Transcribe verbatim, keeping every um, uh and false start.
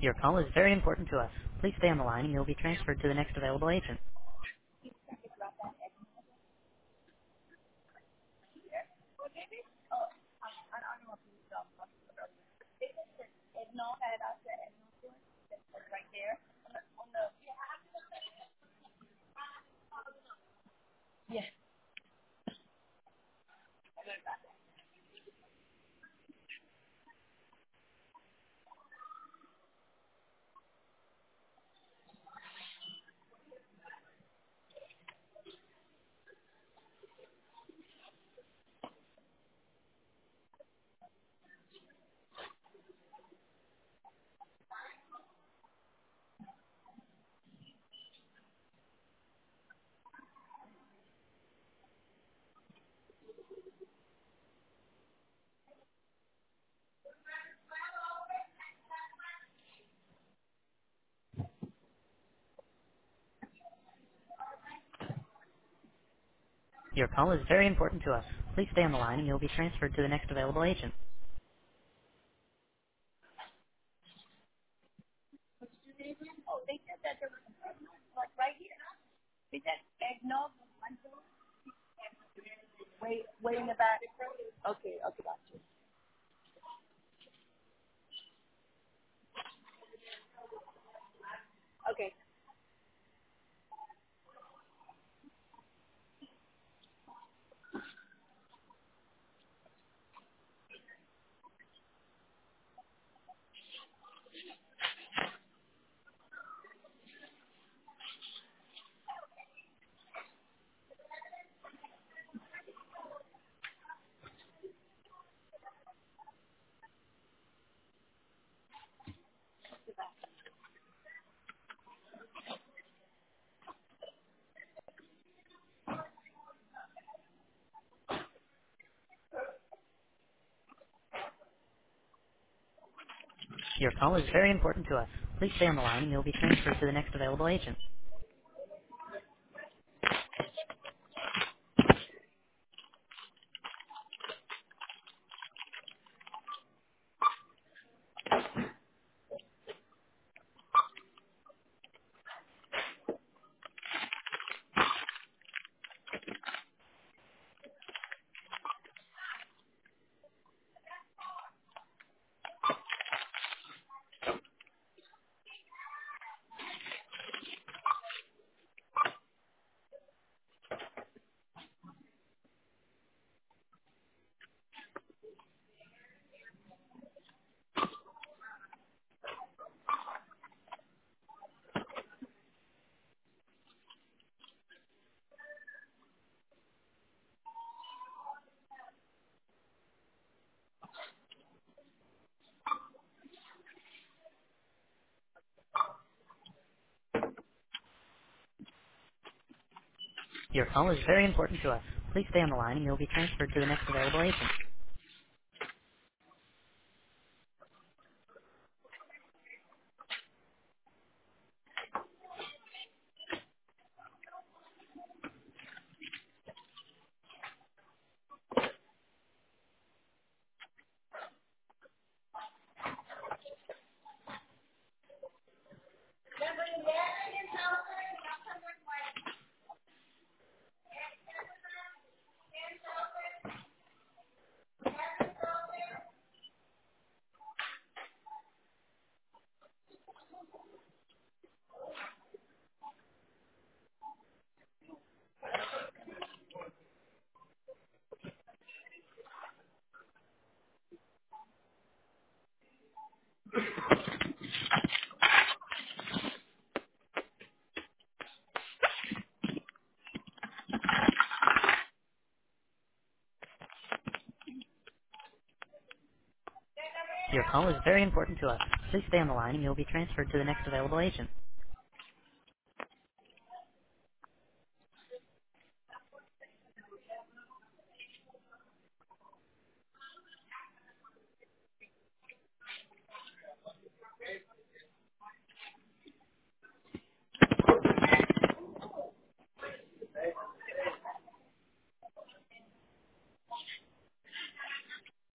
Your call is very important to us. Please stay on the line and you'll be transferred to the next available agent. Your call is very important to us. Please stay on the line and you'll be transferred to the next available agent. Wait, wait in the back. Okay, okay, gotcha. Okay. Your call is very important to us. Please stay on the line and you'll be transferred to the next available agent. Your call is very important to us. Please stay on the line and you'll be transferred to the next available agent. Your call is very important to us. Please stay on the line and you'll be transferred to the next available agent.